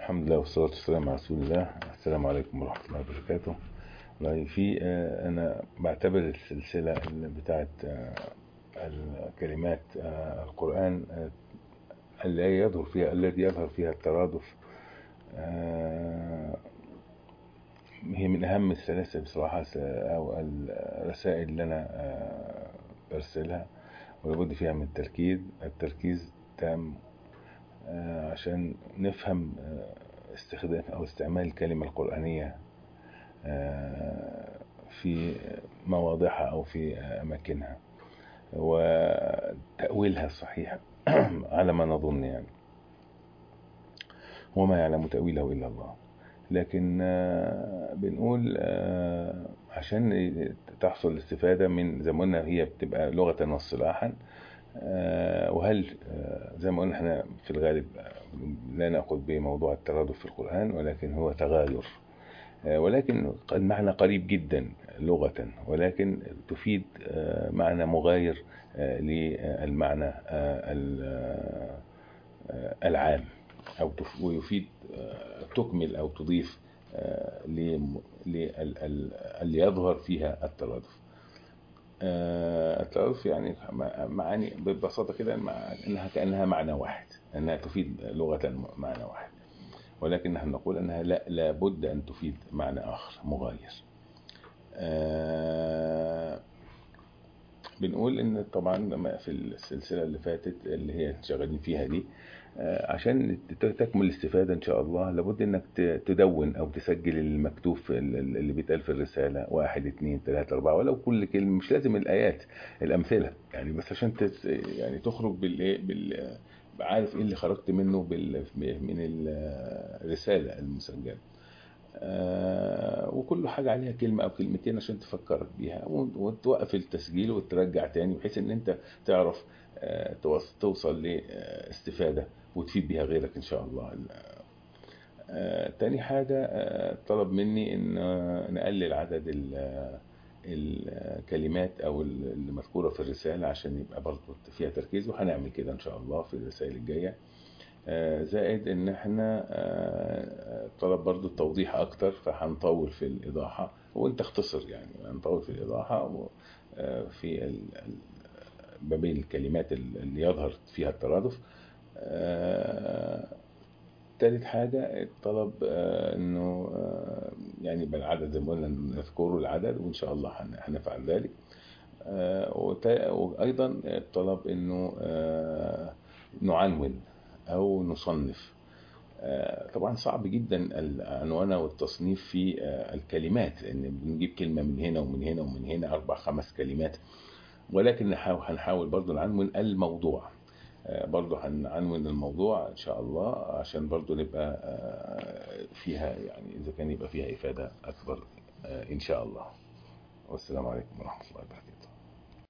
الحمد لله والصلاة والسلام على رسول الله. السلام عليكم ورحمة الله وبركاته. والله في أنا بعتبر السلسلة اللي بتاعت الكلمات القرآن الذي يظهر فيها الترادف، هي من أهم السلاسل بصراحة أو الرسائل اللي أنا برسلها، ولابد فيها من التركيز تام عشان نفهم استخدام أو استعمال الكلمة القرآنية في مواضعها أو في أماكنها وتأويلها الصحيح على ما نظن يعني، وما يعلم تأويله إلا الله. لكن بنقول عشان تحصل الاستفادة من زي ما قلنا هي بتبقى لغة واصطلاحا، وهل زي ما قلنا احنا في الغالب لا نأخذ بموضوع الترادف في القرآن، ولكن هو تغاير، ولكن المعنى قريب جدا لغة، ولكن تفيد معنى مغاير للمعنى العام، أو ويفيد تكمل أو تضيف اللي يظهر فيها الترادف. الترادف يعني معاني ببساطة كده إنها كأنها معنى واحد، أنها تفيد لغة معنى واحد، ولكن نحن نقول أنها لا بد أن تفيد معنى آخر مغاير. بنقول إن طبعا في السلسلة اللي فاتت اللي هي شغالين فيها دي، عشان تكمل الاستفادة إن شاء الله لابد إنك تدون أو تسجل المكتوب اللي بيتقال في الرسالة 1 2 3 4، ولو كل كلمة، مش لازم الآيات، الأمثلة يعني، بس عشان يعني تخرج عارف إيه اللي خرجت منه من الرسالة المسجلة. وكل حاجة عليها كلمة أو كلمتين عشان تفكرك بيها، وتوقف التسجيل وترجع تاني، بحيث إن أنت تعرف توصل لاستفادة وتفيد بيها غيرك إن شاء الله. تاني حاجة طلب مني إن نقلل عدد الكلمات أو اللي مذكورة في الرسالة عشان يبقى برضه فيها تركيز، وهنعمل كده إن شاء الله في الرسائل الجاية. زائد ان احنا طلب برضو التوضيح اكتر، فهنطول في الايضاحة وانت اختصر يعني، هنطول في الايضاحة في ما بين الكلمات اللي يظهر فيها الترادف. ثالث حاجة الطلب انه يعني بالعدد زي ما قلنا نذكره العدد، وان شاء الله هنفعل ذلك. وايضا الطلب انه نعنون أو نصنف. طبعا صعب جدا العنوانة والتصنيف في الكلمات، لأن بنجيب كلمة من هنا ومن هنا ومن هنا 4 5 كلمات، ولكن هنحاول برضو نعنون الموضوع، برضو هنعنون الموضوع إن شاء الله، عشان برضو نبقى فيها يعني إذا كان يبقى فيها إفادة أكبر إن شاء الله. والسلام عليكم ورحمة الله وبركاته.